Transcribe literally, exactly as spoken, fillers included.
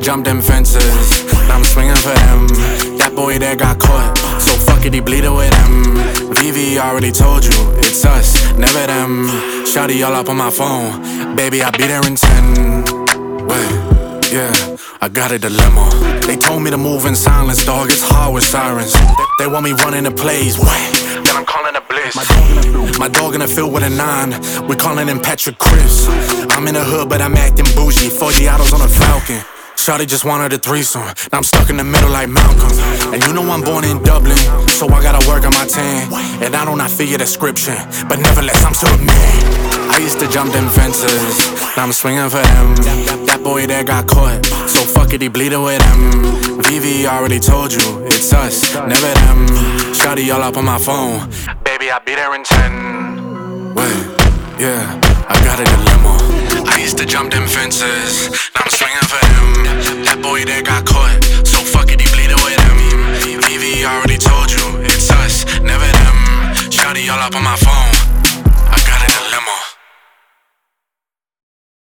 jump them fences, now I'm swinging for them. That boy there got caught, so fuck it, he bleeding with them. Vivi already told you, it's us, never them. Shawty all up on my phone, baby I be there in ten. Wait, yeah, I got a dilemma. They told me to move in silence, dog, it's hard with sirens. They want me running the plays, what? Then I'm calling a bliss. My dog in the field, my dog in the field with a nine. We calling him Patrick Chris. I'm in the hood, but I'm acting bougie. forty autos on a Falcon. Shawty just wanted a threesome. Now I'm stuck in the middle like Malcolm. And you know I'm born in Dublin, so I gotta work on my tan. And I do not fit your description, but nevertheless I'm still a man. I used to jump them fences, now I'm swinging for them. That boy there got caught, so fuck it, he bleeding with them. Vivi already told you, it's us, never them. Shawty all up on my phone, baby I be there in ten. Wait, yeah, I got a dilemma. I used to jump them fences, now I'm swinging for them. That boy there got caught, so fuck it, he bleeding with them. Vivi already told you, it's us, never them. Shawty all up on my phone.